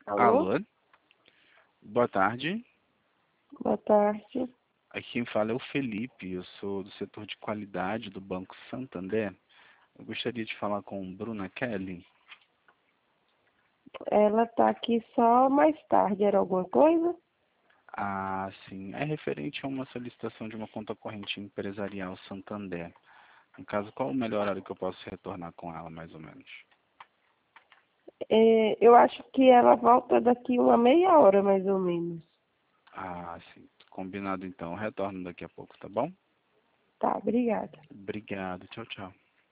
Alô? Alô, boa tarde. Boa tarde. Aqui quem fala é o Felipe, eu sou do setor de qualidade do Banco Santander. Eu gostaria de falar com Bruna Kelly. Ela tá aqui só mais tarde. Era alguma coisa? Ah, sim, é referente a uma solicitação de uma conta corrente empresarial Santander. No caso, qual o melhor horário que eu posso retornar com ela, mais ou menos? Eu acho que ela volta daqui uma meia hora, mais ou menos. Ah, sim, combinado então. Eu retorno daqui a pouco, tá bom? Tá, obrigada. Obrigado, tchau, tchau.